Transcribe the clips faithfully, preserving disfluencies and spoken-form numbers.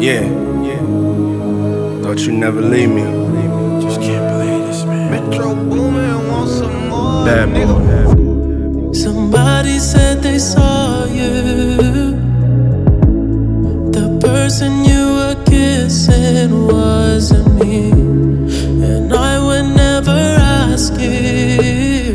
Yeah, yeah. Thought you'd never leave me. Just can't believe this, man. Metro Boomin want some more. Bad boy. Somebody said they saw you. The person you were kissing wasn't me, and I would never ask you.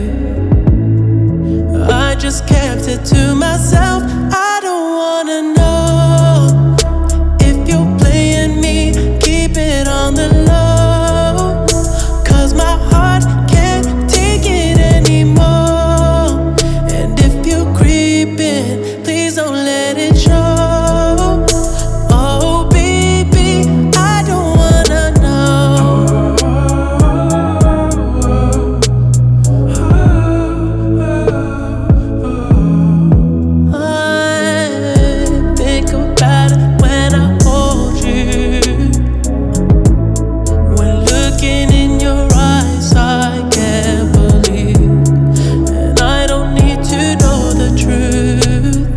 I just kept it to myself. I don't wanna know if you're playing me. Keep it on the low, 'cause my heart can't take it anymore. And if you're creeping, please don't let it show. Oh baby, I don't wanna know. I think about it when I hold you. When looking in your eyes, I can't believe. And I don't need to know the truth.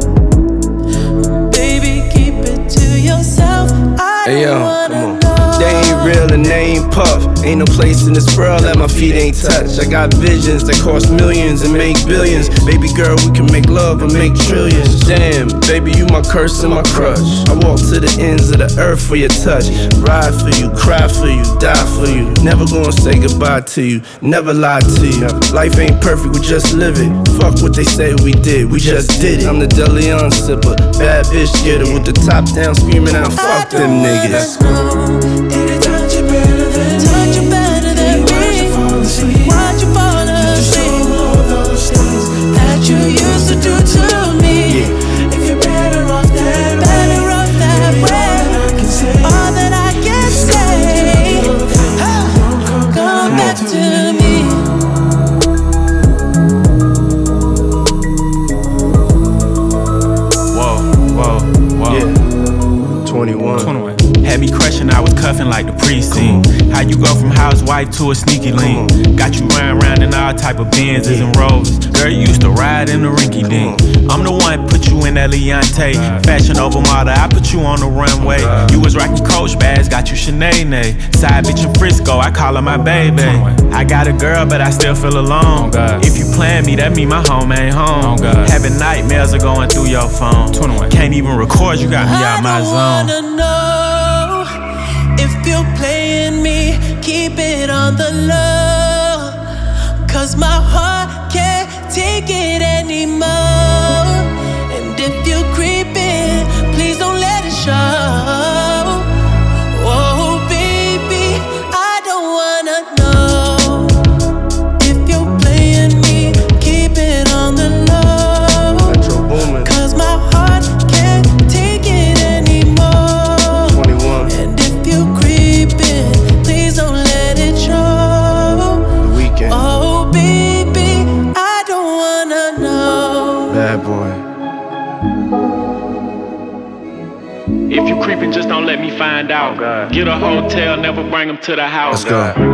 Baby, keep it to yourself. I Hey yo, don't wanna come on. know. They ain't real and they ain't puff. Ain't no place in this world that my feet ain't touched. I got visions that cost millions and make billions. Baby girl, we can make love and make trillions. Damn, baby, you my curse and my crush. I walk to the ends of the earth for your touch. Ride for you, cry for you, die for you. Never gonna say goodbye to you, never lie to you. Life ain't perfect, we just live it. Fuck what they say we did, we just did it. I'm the Deleon sipper, bad bitch getter with the top down screaming out, fuck them niggas. Did it touch you better than me? Touch you better than me. Why'd you fall asleep? Why'd you fall asleep? All those things that you used to do to me. If you're better off that way, better off that way. All that I can say, come back to me. Whoa, whoa, whoa. Yeah, twenty-one. twenty-one. Had me crushing, I was cuffing like the precinct. How you go from housewife to a sneaky link? Got you riding around in all type of Benzes and Rovers. Girl, you used to ride in the rinky dink. I'm the one put you in that Leontay. Fashion over model, I put you on the runway. You was rocking Coach bags, got you Sinead. Side bitch in Frisco, I call her my baby. I got a girl, but I still feel alone. If you plan me, that mean my home ain't home. Having nightmares are going through your phone. Can't even record, you got me out my zone. I don't wanna know if you're playing me. Keep it on the low, 'cause my heart can't take it anymore. And if you're creeping, please don't let it show. Oh baby, I don't wanna know if you're playing me. Keep it on the low, Metro Boomin, 'cause my heart can't take it anymore. twenty-one. And if you're creeping, please don't let it show. The Weekend. Oh baby, I don't wanna know. Bad boy. If you creeping, just don't let me find out. Get a hotel, never bring them to the house. Let's go.